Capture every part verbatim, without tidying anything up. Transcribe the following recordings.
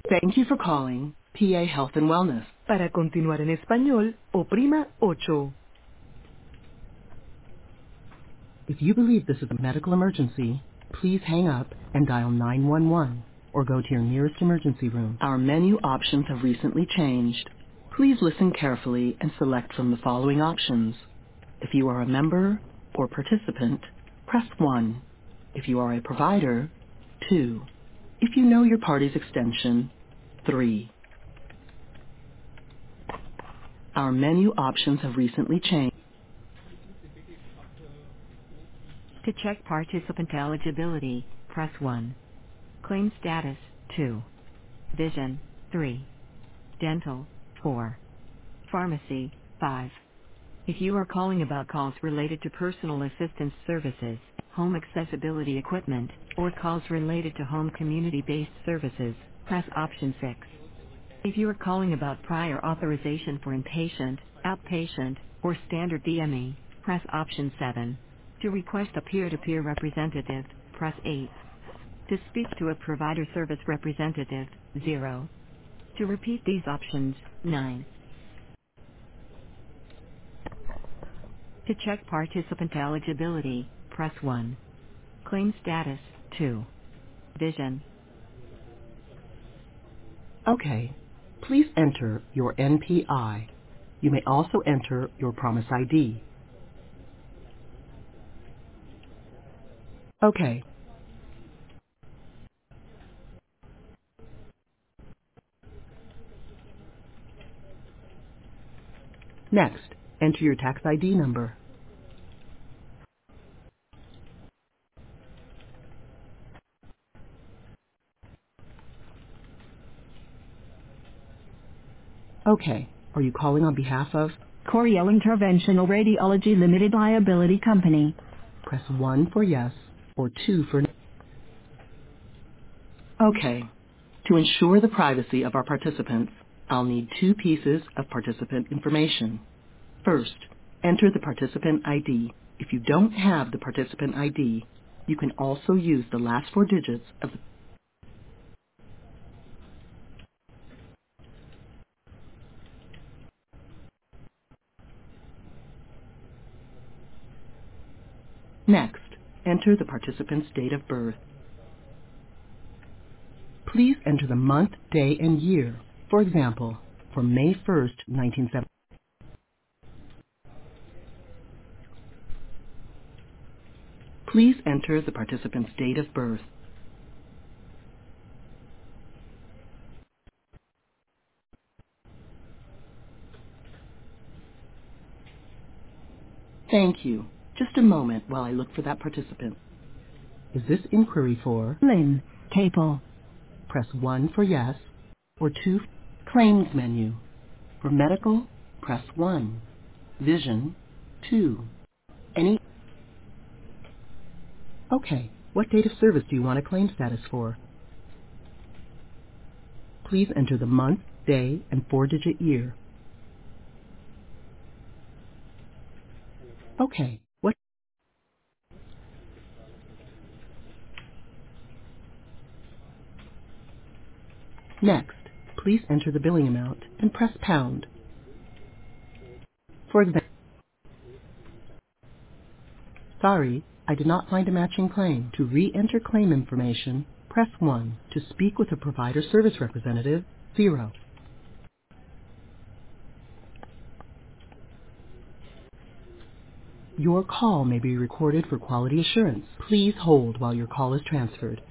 Thank you for calling P A Health and Wellness. Para continuar en español, oprima ocho. If you believe this is a medical emergency, please hang up and dial nine one one or go to your nearest emergency room. Our menu options have recently changed. Please listen carefully and select from the following options. If you are a member or participant, press one. If you are a provider, two. If you know your party's extension, three. Our menu options have recently changed. To check participant eligibility, press one. Claim status, two. Vision, three. Dental, four. Pharmacy, five. If you are calling about calls related to personal assistance services, home accessibility equipment, or calls related to home community-based services, press option six. If you are calling about prior authorization for inpatient, outpatient, or standard D M E, press option seven. To request a peer-to-peer representative, press eight. To speak to a provider service representative, zero. To repeat these options, nine. To check participant eligibility, press one. Claim status, two. Vision. Okay. Please enter your N P I. You may also enter your Promise I D. Okay. Next, enter your tax I D number. Okay. Are you calling on behalf of Coriel Interventional Radiology Limited Liability Company? Press one for yes or two for no. Okay. To ensure the privacy of our participants, I'll need two pieces of participant information. First, enter the participant I D. If you don't have the participant I D, you can also use the last four digits of the... Next, enter the participant's date of birth. Please enter the month, day, and year. For example, for May first, nineteen seventy. Please enter the participant's date of birth. Thank you. Just a moment while I look for that participant. Is this inquiry for Lynn Capel? Press one for yes or two. Claims menu. For medical, press one. Vision, two. Any? Okay. What date of service do you want a claim status for? Please enter the month, day, and four-digit year. Okay. What? Next, please enter the billing amount and press pound. For example, sorry, I did not find a matching claim. To re-enter claim information, press one. To speak with a provider service representative, zero. Your call may be recorded for quality assurance. Please hold while your call is transferred.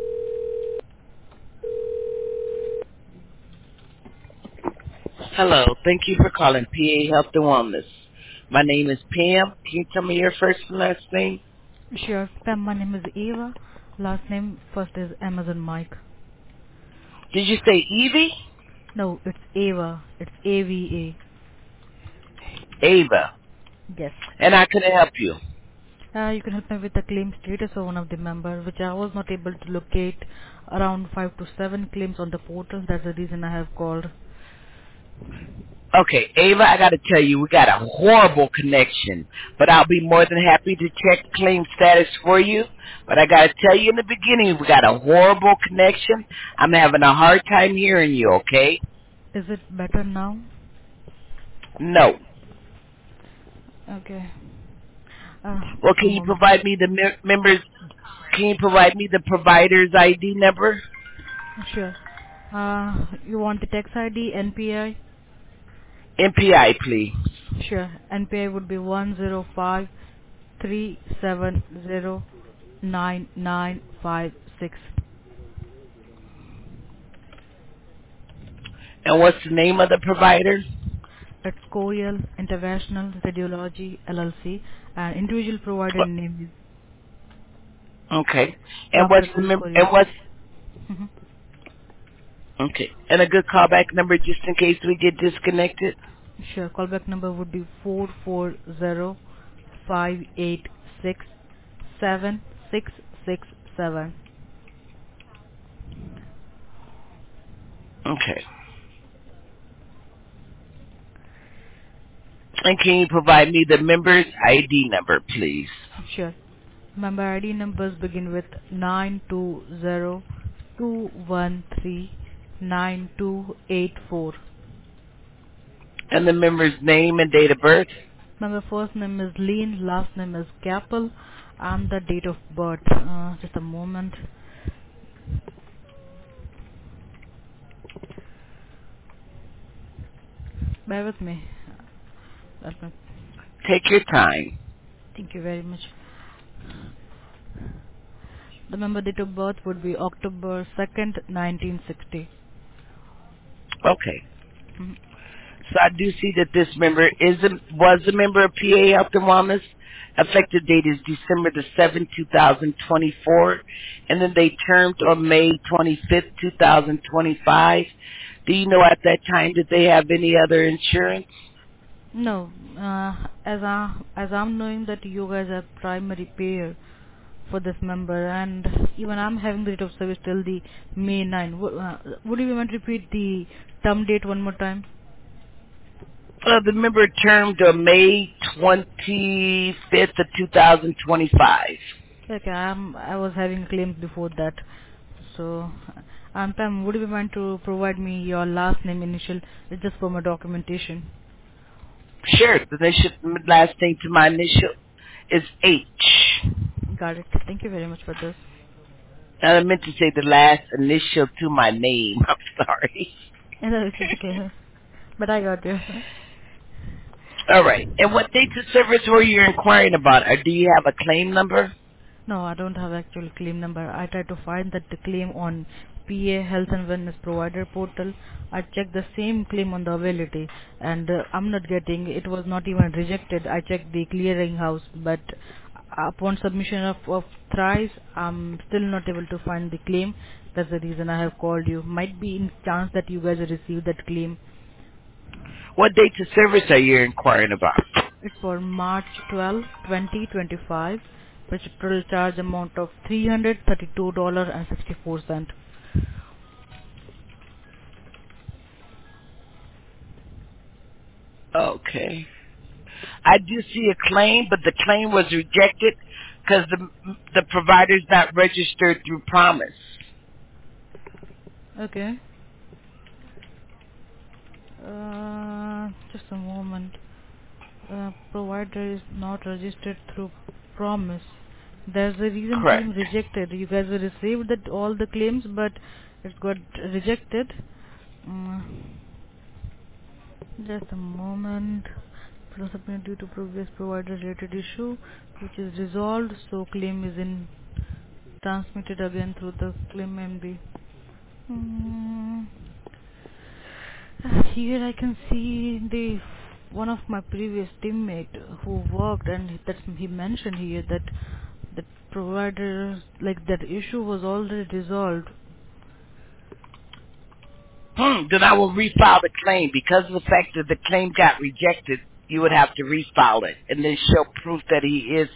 Hello. Thank you for calling P A Health and Wellness. My name is Pam. Can you tell me your first and last name? Sure. Pam, my name is Eva. Last name first is Amazon Mike. Did you say Evie? No, it's Ava. It's A V Ava. A. Yes. And I couldn't help you. Uh, you can help me with the claim status of one of the member, which I was not able to locate around five to seven claims on the portal. That's the reason I have called. Okay, Ava, I got to tell you, we got a horrible connection, but I'll be more than happy to check claim status for you. But I got to tell you in the beginning, we got a horrible connection. I'm having a hard time hearing you, okay? Is it better now? No. Okay. Uh, Well, just a can you moment. provide me the me- members, can you provide me the provider's I D number? Sure. Uh, you want the tax I D, N P I? M P I, please. Sure. N P I would be one zero five three seven zero nine nine five six. And what's the name of the provider? That's Coyal International Radiology L L C, and individual provider name is Okay. And Doctor what's the Louis mem- and Coyal. what's Mhm. okay? And a good callback number just in case we get disconnected. Sure. Callback number would be four four zero five eight six seven six six seven. Okay. And can you provide me the member's I D number, please? Sure. Member I D numbers begin with nine two zero two one three nine two eight four. And the member's name and date of birth? Member first name is Lean, last name is Capel, and the date of birth. Uh, just a moment. Bear with me. Let me- Take your time. Thank you very much. The member date of birth would be October second, nineteen sixty. Okay. Mhm. So I do see that this member is a, was a member of P A Health and Wellness. Effective date is December the seventh, two thousand twenty-four. And then they termed on May twenty-fifth, two thousand twenty-five. Do you know at that time did they have any other insurance? No, uh, as I as I'm knowing that you guys are primary payer for this member, and even I'm having the date of service till the May ninth. W- uh, would you want to repeat the term date one more time? Uh, the member termed on May twenty-fifth of two thousand twenty-five. Okay, I'm, I was having claims before that. So, um, Pam, would you mind to provide me your last name initial, it's just for my documentation? Sure, the initial, last name to my initial is H. Got it. Thank you very much for this. And I meant to say the last initial to my name. I'm sorry. Yeah, no, it's okay. But I got you. All right. And what dates of service were you inquiring about? Or do you have a claim number? No, I don't have actual claim number. I tried to find that the claim on P A Health and Wellness Provider portal. I checked the same claim on the availability, and uh, I'm not getting. It was not even rejected. I checked the clearinghouse, but upon submission of, of thrice, I'm still not able to find the claim. That's the reason I have called you. Might be in chance that you guys have received that claim. What dates of service are you inquiring about? It's for March twelfth, twenty twenty-five, which will charge amount of three hundred thirty-two dollars and sixty-four cents. Okay. I do see a claim, but the claim was rejected because the the provider's not registered through Promise. Okay. Uh, just a moment. Uh, provider is not registered through Promise. There's a reason Correct. claim rejected. You guys have received that all the claims, but it got rejected. Mm, just a moment. Plus submitted due to previous provider related issue, which is resolved. So claim is in transmitted again through the claim M D. Hmm. Here I can see the one of my previous teammate who worked, and that he mentioned here that the provider, like, that issue was already resolved. Hmm. Then I will refile the claim because of the fact that the claim got rejected. You would have to refile it and then show proof that he is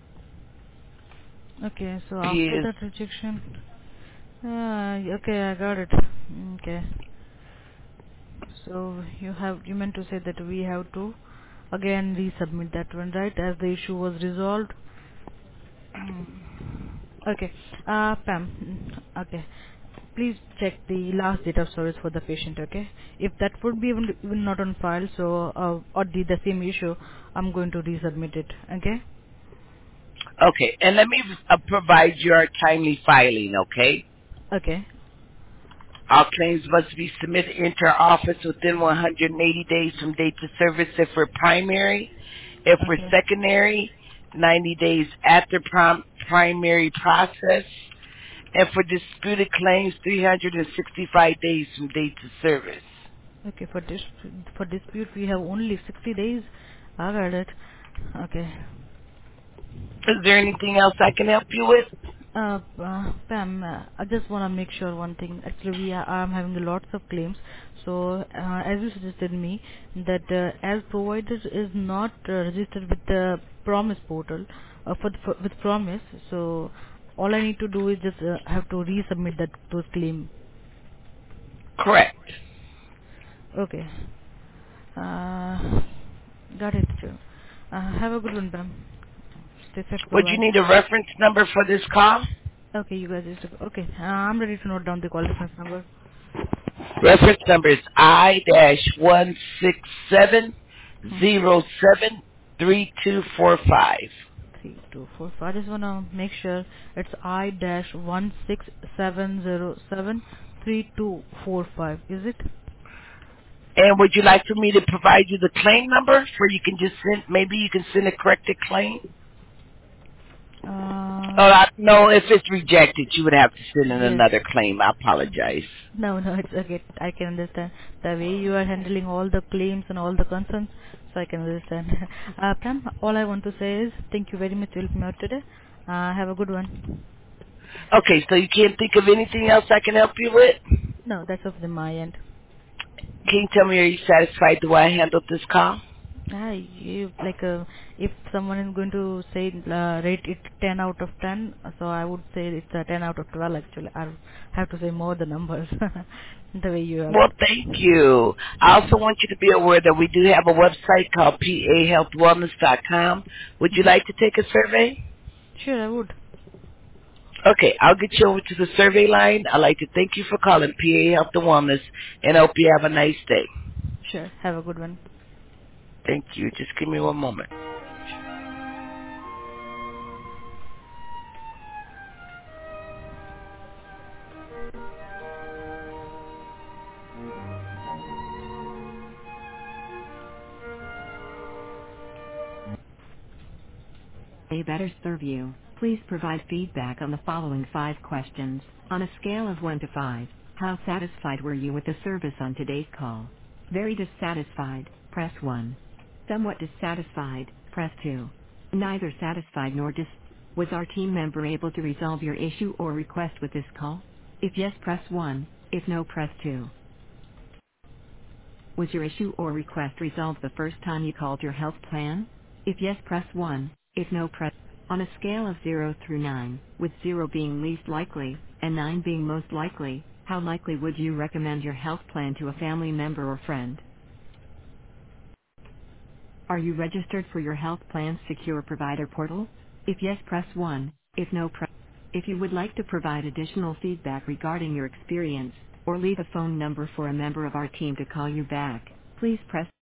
Okay, so he after is. that rejection, uh, okay, I got it. Okay. So you have you meant to say that we have to again resubmit that one, right? As the issue was resolved. Okay. Uh, Pam. mm, Okay. Please check the last date of service for the patient. Okay. If that would be even, even not on file, so uh, or the the same issue, I'm going to resubmit it. Okay. Okay, and let me uh, provide your timely filing, okay? Okay. All claims must be submitted into our office within one hundred eighty days from date of service if we're primary. If we're Okay. secondary, ninety days after prom- primary process. And for disputed claims, three hundred sixty-five days from date of service. Okay. For this for dispute, we have only sixty days. I got it. Okay. Is there anything else I can help you with? Uh, uh, Pam, uh, I just want to make sure one thing. Actually, we are I'm having lots of claims. So, uh, as you suggested me, that uh, as provider is not uh, registered with the Promise portal, uh, for, the, for with Promise. So, all I need to do is just uh, have to resubmit that those claim. Correct. Okay. Uh, got it. Joe. Uh, have a good one, Pam. Stay safe. Bye Would you bye. need a reference number for this call? Okay, you guys just okay. Uh, I'm ready to note down the call reference number. Reference number is I dash one six seven Hmm. zero seven three two four five. Three two four five. I just wanna make sure it's I dash one six seven zero seven three two four five. Is it? And would you like for me to provide you the claim number, where you can just send? Maybe you can send a corrected claim. Oh, Uh, I, no, if it's rejected, you would have to send in yes. another claim. I apologize. No, no, it's okay. I can understand the way you are handling all the claims and all the concerns, so I can understand. Uh, Pam, all I want to say is thank you very much for helping me out today. Uh, have a good one. Okay, so you can't think of anything else I can help you with? No, that's of the my end. Can you tell me, are you satisfied the way I handled this call? Ah, you like uh, if someone is going to say uh, rate it ten out of ten, so I would say it's a ten out of twelve. Actually, I have to say more the numbers. The way you Well, helped. thank you. I also want you to be aware that we do have a website called P A health wellness dot com. Would you Hmm. like to take a survey? Sure, I would. Okay, I'll get you over to the survey line. I'd like to thank you for calling P A Health and Wellness, and I hope you have a nice day. Sure, have a good one. Thank you. Just give me one moment. A better serve you, please provide feedback on the following five questions. On a scale of one to five, how satisfied were you with the service on today's call? Very dissatisfied, press one. Somewhat dissatisfied, press two. Neither satisfied nor dis- Was our team member able to resolve your issue or request with this call? If yes, press one. If no, press two. Was your issue or request resolved the first time you called your health plan? If yes, press one. If no, press. On a scale of zero through nine, with zero being least likely, and nine being most likely, how likely would you recommend your health plan to a family member or friend? Are you registered for your health plan's secure provider portal? If yes, press one. If no, press. If you would like to provide additional feedback regarding your experience, or leave a phone number for a member of our team to call you back, please press